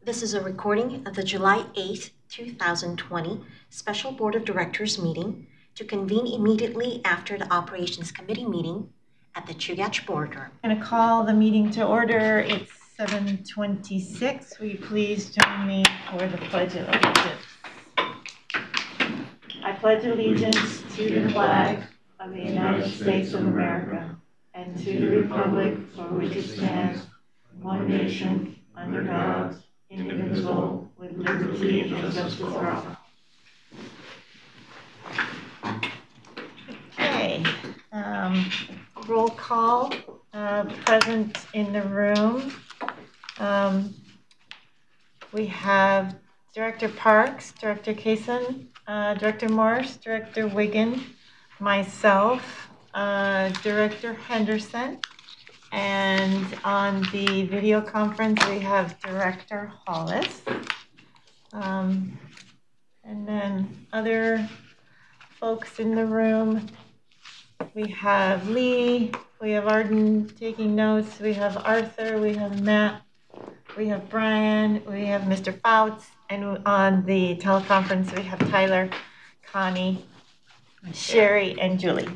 This is a recording of the July 8th, 2020 Special Board of Directors meeting to convene immediately after the Operations Committee meeting at the Chugach Boardroom. I'm going to call the meeting to order. It's 7:26. Will you please join me for the Pledge of Allegiance? I pledge allegiance to the flag of the United States of America and to the republic for which it stands, one nation, under God, indivisible, with liberty and justice for all. Okay, roll call, present in the room. We have Director Parks, Director Kaysen, Director Morse, Director Wiggin, myself, Director Henderson, and on the video conference we have Director Hollis. And then other folks in the room, we have Lee, we have Arden taking notes, we have Arthur, we have Matt, we have Brian, we have Mr. Fouts, and on the teleconference we have Tyler, Connie, Sherry, and Julie.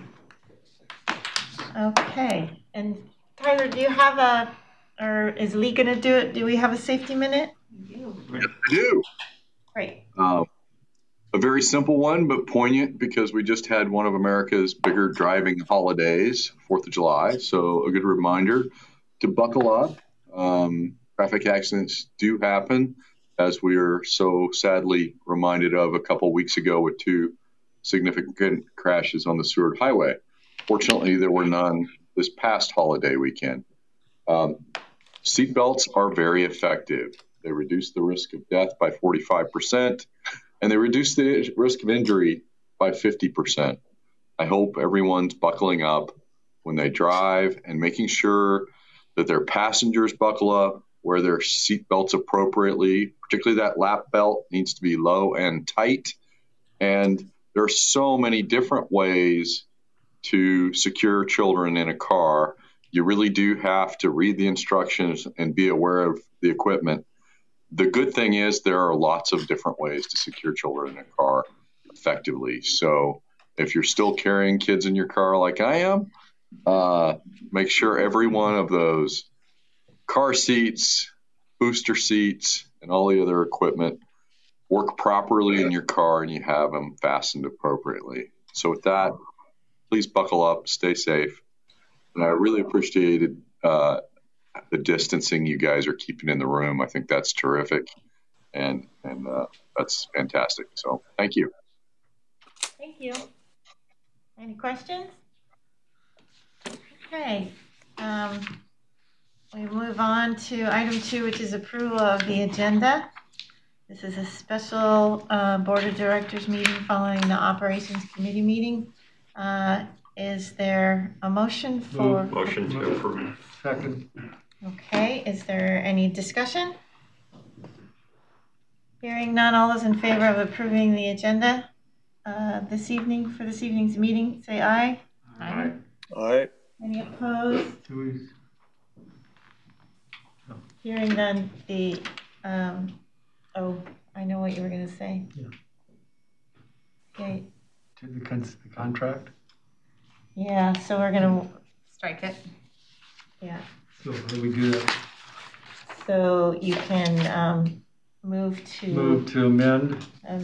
Okay, and Tyler, do you have or is Lee going to do it? Do we have a safety minute? Yes, I do. Great. A very simple one, but poignant because we just had one of America's bigger driving holidays, 4th of July. So a good reminder to buckle up. Traffic accidents do happen, as we are so sadly reminded of a couple weeks ago with two significant crashes on the Seward Highway. Fortunately, there were none this past holiday weekend. Seatbelts are very effective. They reduce the risk of death by 45%, and they reduce the risk of injury by 50%. I hope everyone's buckling up when they drive and making sure that their passengers buckle up, wear their seatbelts appropriately, particularly that lap belt needs to be low and tight. And there are so many different ways to secure children in a car. You really do have to read the instructions and be aware of the equipment. The good thing is there are lots of different ways to secure children in a car effectively. So if you're still carrying kids in your car like I am, make sure every one of those car seats, booster seats, and all the other equipment work properly in your car and you have them fastened appropriately. So with that, please buckle up, stay safe. And I really appreciated the distancing you guys are keeping in the room. I think that's terrific. And that's fantastic. So thank you. Thank you. Any questions? Okay. We move on to item 2, which is approval of the agenda. This is a special Board of Directors meeting following the Operations Committee meeting. Is there a motion for? Motion to approve. Second. Okay, is there any discussion? Hearing none, all those in favor of approving the agenda this evening for this evening's meeting, say aye. Aye. Aye. Any opposed? Hearing none, the, I know what you were going to say. Yeah. Okay. To the contract. Yeah, so we're going to strike it. Yeah. So how do we do that? So you can move to amend.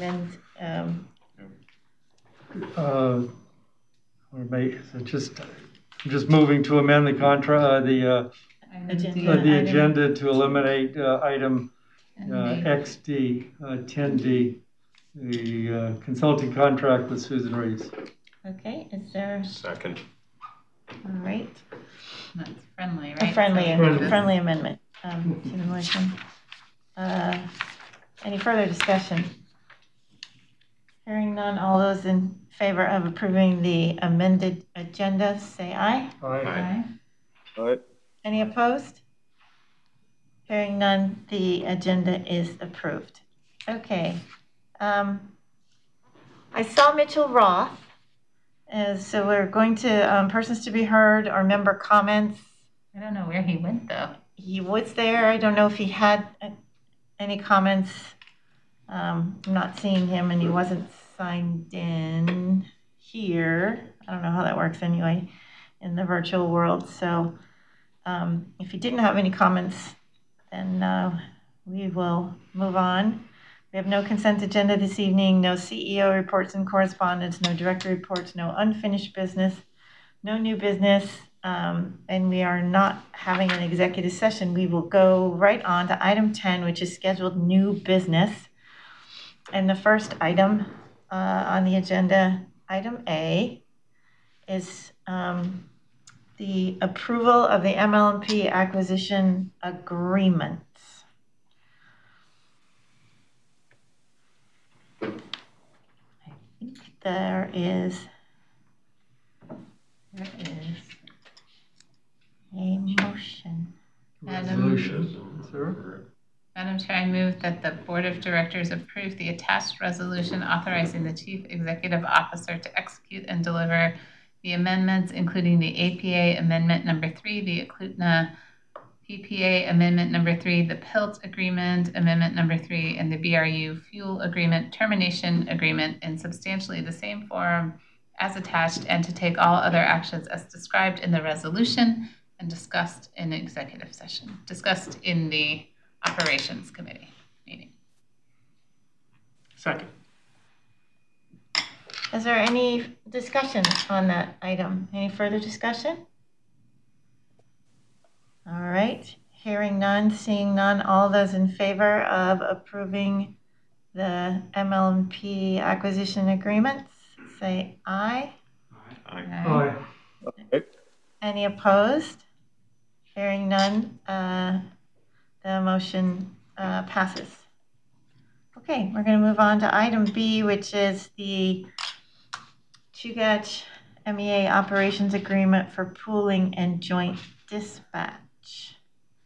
Or make so just moving to amend the contract, the agenda to eliminate item XD 10D, the consulting contract with Susan Reese. Okay, is there? Second. All right. That's friendly, right? A friendly amendment to the motion. Any further discussion? Hearing none, all those in favor of approving the amended agenda, say aye. Aye. Aye. Any opposed? Hearing none, the agenda is approved. Okay. I saw Mitchell Roth. So we're going to persons to be heard or member comments. I don't know where he went though. He was there. I don't know if he had any comments? I'm not seeing him, and he wasn't signed in here. I don't know how that works anyway in the virtual world. So if you didn't have any comments, then we will move on. We have no consent agenda this evening, no CEO reports and correspondence, no director reports, no unfinished business, no new business, and we are not having an executive session. We will go right on to item 10, which is scheduled new business. And the first item on the agenda, item A, is the approval of the MLMP acquisition agreement. I think there is a motion. Resolution, sir. Madam Chair, I move that the Board of Directors approve the attached resolution authorizing the Chief Executive Officer to execute and deliver the amendments, including the APA Amendment Number 3, the Eklutna PPA Amendment Number 3, the PILT Agreement Amendment Number 3, and the BRU Fuel Agreement Termination Agreement in substantially the same form as attached, and to take all other actions as described in the resolution and discussed in executive session, discussed in the Operations Committee meeting. Second. Is there any discussion on that item? Any further discussion? All right, hearing none, seeing none, all those in favor of approving the MLMP acquisition agreements, say aye. Aye. Aye. Any opposed? Hearing none, the motion passes. Okay, we're going to move on to item B, which is the Chugach MEA operations agreement for pooling and joint dispatch.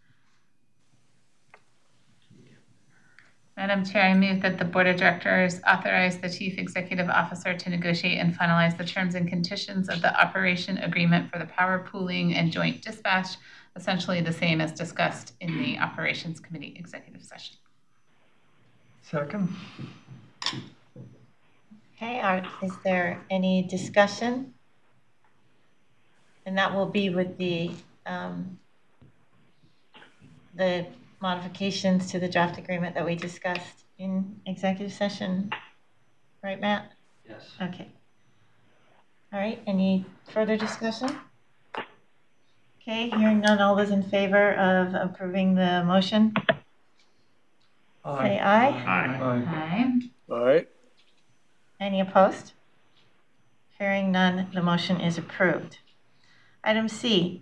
Madam Chair, I move that the Board of Directors authorize the Chief Executive Officer to negotiate and finalize the terms and conditions of the operation agreement for the power pooling and joint dispatch, essentially the same as discussed in the Operations Committee executive session. Second. Okay, is there any discussion? And that will be with the modifications to the draft agreement that we discussed in executive session, right, Matt? Yes. Okay. All right, any further discussion? Okay, hearing none, all those in favor of approving the motion? Say aye. Aye. Aye. All right. Any opposed? Hearing none, the motion is approved. Item C,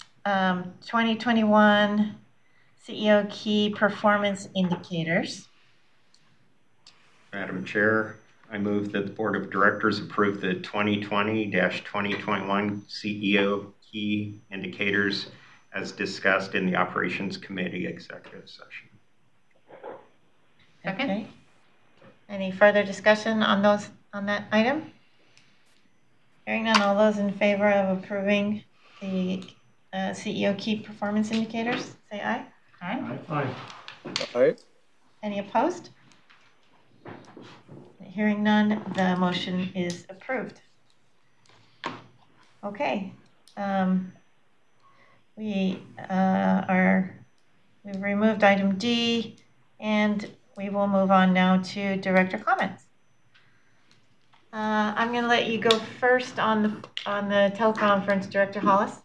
2021 CEO Key Performance Indicators. Madam Chair, I move that the Board of Directors approve the 2020-2021 CEO Key Indicators as discussed in the Operations Committee executive session. Second. Okay. Any further discussion on that item? Hearing none, all those in favor of approving the CEO Key Performance Indicators, say aye. Aye. Aye. All right. Any opposed? Hearing none, the motion is approved. Okay. We've removed item D, and we will move on now to director comments. I'm going to let you go first on the teleconference, Director Hollis.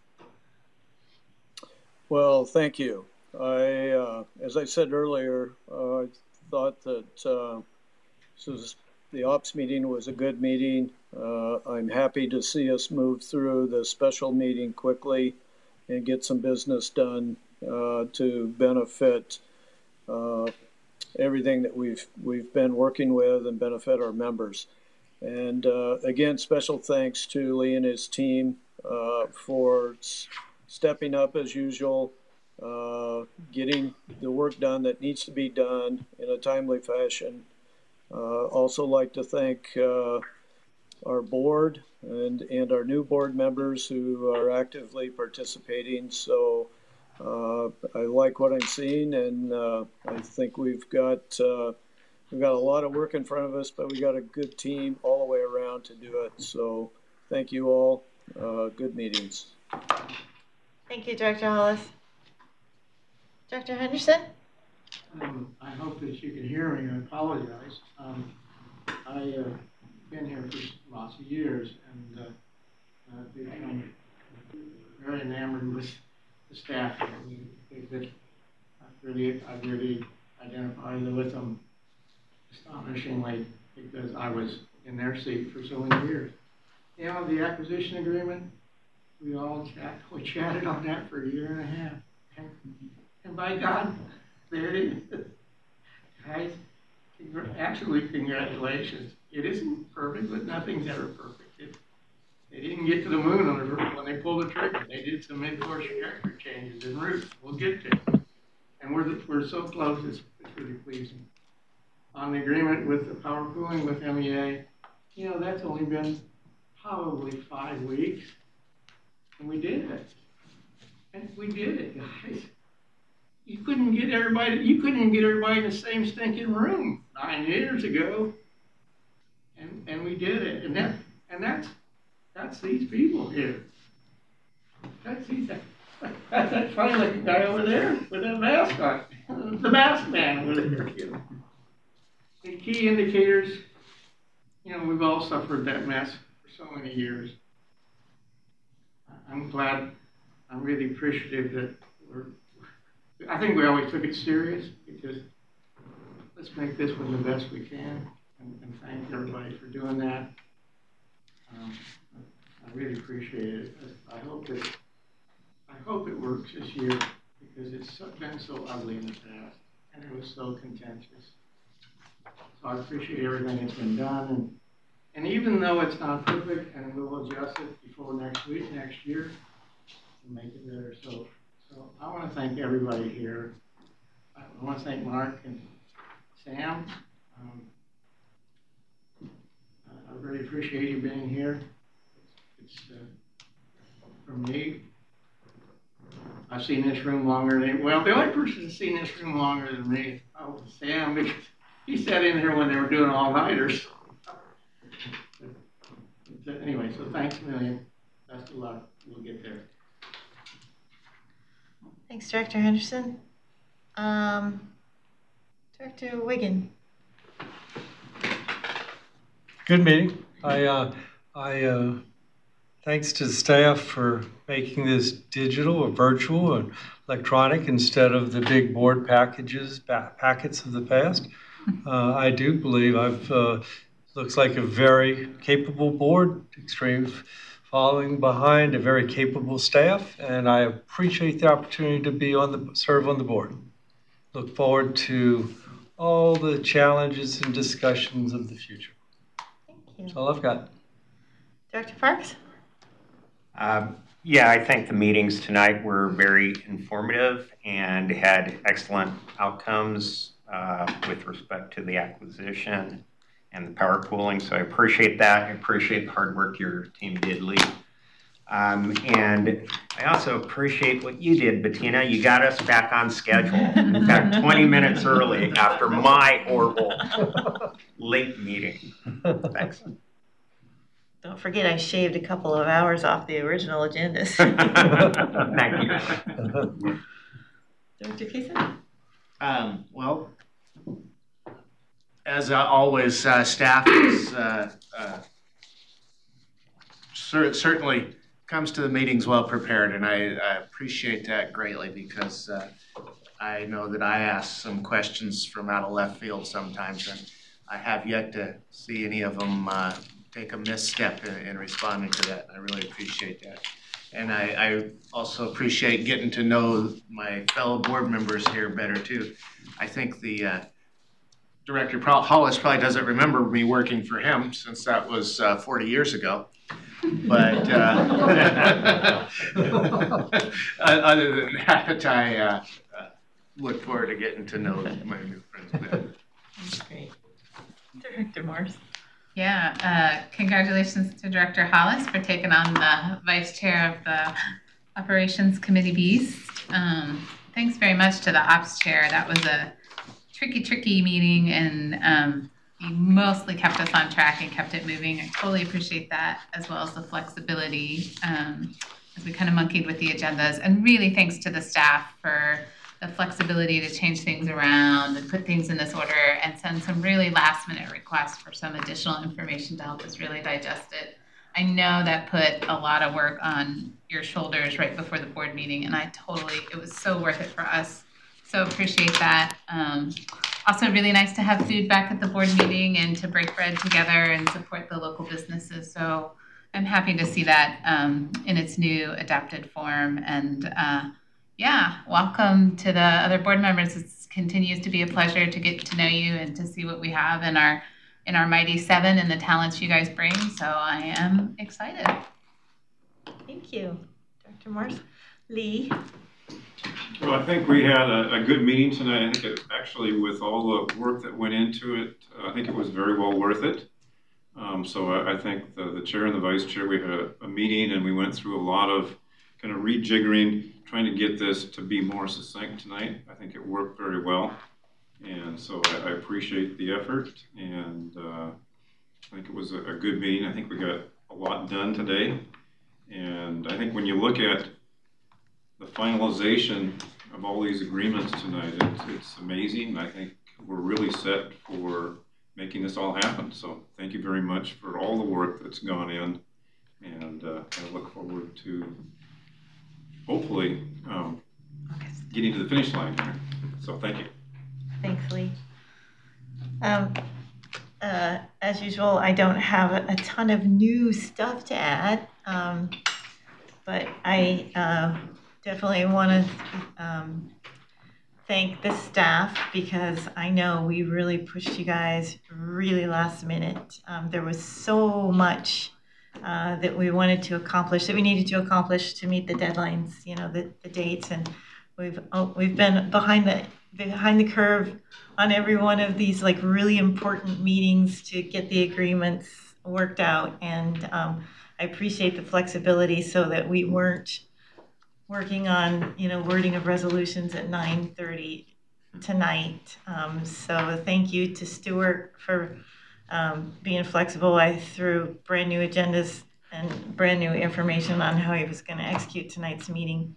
Well, thank you. As I said earlier, I thought that the ops meeting was a good meeting. I'm happy to see us move through the special meeting quickly and get some business done to benefit everything that we've been working with and benefit our members. And again, special thanks to Lee and his team for stepping up as usual, getting the work done that needs to be done in a timely fashion. Also like to thank our board and our new board members who are actively participating. So I like what I'm seeing, and I think we've got a lot of work in front of us, but we got a good team all the way around to do it. So thank you all. Good meetings. Thank you, Director Hollis. Director Henderson? I hope that you can hear me. I apologize. I've been here for lots of years, and I've become very enamored with the staff here. I really identify with them astonishingly because I was in their seat for so many years. You know, the acquisition agreement, we chatted on that for a year and a half. And by God, there it is. Guys, absolutely congratulations. It isn't perfect, but nothing's ever perfect. They didn't get to the moon when they pulled the trigger. They did some mid-course trajectory changes en route. We'll get there. And we're so close, it's really pleasing. On the agreement with the power pooling with MEA, you know, that's only been probably 5 weeks. And we did it. And we did it, guys. You couldn't get everybody in the same stinking room 9 years ago. And we did it. And that's these people here. That's that funny looking guy over there with that mask on. The mask man over there. You know. The key indicators, you know, we've all suffered that mess for so many years. I'm glad, I'm really appreciative that I think we always took it serious. It just, let's make this one the best we can, and thank everybody for doing that. I really appreciate it. I hope it works this year because it's been so ugly in the past, and it was so contentious. So I appreciate everything that's been done, and even though it's not perfect, and we'll adjust it before next year, to make it better. So I want to thank everybody here. I want to thank Mark and Sam. I really appreciate you being here. It's for me, I've seen this room longer than, well, the only person that's seen this room longer than me, Sam, because he sat in here when they were doing all-nighters. Anyway, so thanks a million. Best of luck. We'll get there. Thanks, Director Henderson. Director Wiggin. Good meeting. I thanks to staff for making this digital or virtual and electronic instead of the big board packets of the past. I do believe looks like a very capable board, extreme following behind a very capable staff, and I appreciate the opportunity to serve on the board. Look forward to all the challenges and discussions of the future. Thank you. That's all I've got. Director Parks? Yeah, I think the meetings tonight were very informative and had excellent outcomes with respect to the acquisition and the power pooling. So I appreciate that. I appreciate the hard work your team did, Lee. And I also appreciate what you did, Bettina. You got us back on schedule. In fact, 20 minutes early after my horrible late meeting. Thanks. Don't forget, I shaved a couple of hours off the original agendas. Thank you. Director Kaysen? Well, as always, staff is certainly comes to the meetings well prepared, and I appreciate that greatly because I know that I ask some questions from out of left field sometimes, and I have yet to see any of them take a misstep in responding to that. I really appreciate that. And I also appreciate getting to know my fellow board members here better too. I think the Director Hollis probably doesn't remember me working for him since that was 40 years ago. But other than that, I look forward to getting to know my new friends better. That's great. Director Morse? Yeah, congratulations to Director Hollis for taking on the vice chair of the Operations Committee Beast. Thanks very much to the ops chair. That was a tricky meeting, and you mostly kept us on track and kept it moving. I totally appreciate that, as well as the flexibility as we kind of monkeyed with the agendas. And really thanks to the staff for the flexibility to change things around and put things in this order and send some really last minute requests for some additional information to help us really digest it. I know that put a lot of work on your shoulders right before the board meeting, and it was so worth it for us. So appreciate that. Also really nice to have food back at the board meeting and to break bread together and support the local businesses. So I'm happy to see that in its new adapted form. And welcome to the other board members. It continues to be a pleasure to get to know you and to see what we have in our mighty seven and the talents you guys bring. So I am excited. Thank you, Dr. Morse. Lee. Well, I think we had a good meeting tonight. I think it actually, with all the work that went into it, I think it was very well worth it. So I think the chair and the vice chair, we had a meeting and we went through a lot of kind of rejiggering, trying to get this to be more succinct tonight. I think it worked very well. And so I appreciate the effort, and I think it was a good meeting. I think we got a lot done today. And I think when you look at the finalization of all these agreements tonight, it's amazing. I think we're really set for making this all happen. So thank you very much for all the work that's gone in, and I look forward to hopefully getting to the finish line here. So thank you. Thanks, Lee. As usual, I don't have a ton of new stuff to add, but I definitely want to thank the staff, because I know we really pushed you guys really last minute. There was so much that we wanted to accomplish, that we needed to accomplish to meet the deadlines, the dates, and we've been behind the curve on every one of these really important meetings to get the agreements worked out. And I appreciate the flexibility so that we weren't working on wording of resolutions at 9:30 tonight. So thank you to Stuart for being flexible. I threw brand new agendas and brand new information on how he was going to execute tonight's meeting.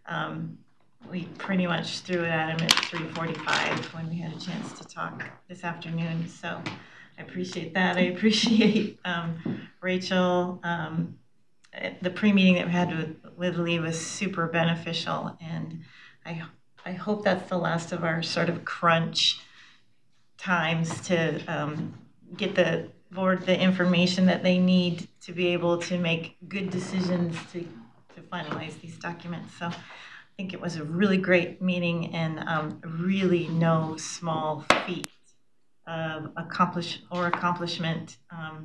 We pretty much threw it at him at 3:45 when we had a chance to talk this afternoon. So I appreciate that. I appreciate Rachel. The pre-meeting that we had with Lee was super beneficial, and I hope that's the last of our sort of crunch times to get the board the information that they need to be able to make good decisions to finalize these documents. So I think it was a really great meeting, and really no small feat of accomplishment.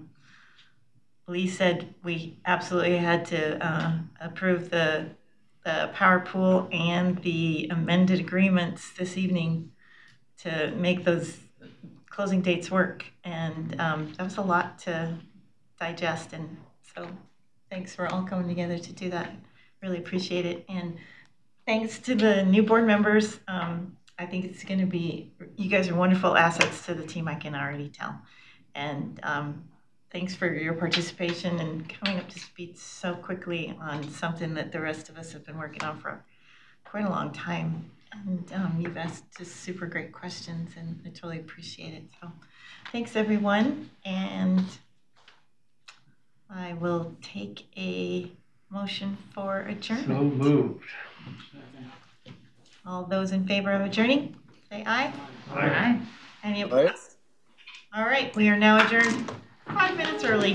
Lee said we absolutely had to approve the power pool and the amended agreements this evening to make those closing dates work, and that was a lot to digest. And so thanks for all coming together to do that. Really appreciate it. And thanks to the new board members. I think it's going to be, you guys are wonderful assets to the team, I can already tell. And thanks for your participation and coming up to speed so quickly on something that the rest of us have been working on for quite a long time. And you've asked just super great questions, and I totally appreciate it. So thanks, everyone. And I will take a motion for adjournment. So moved. All those in favor of adjourning, say aye. Aye. Any opposed? All right, we are now adjourned 5 minutes early.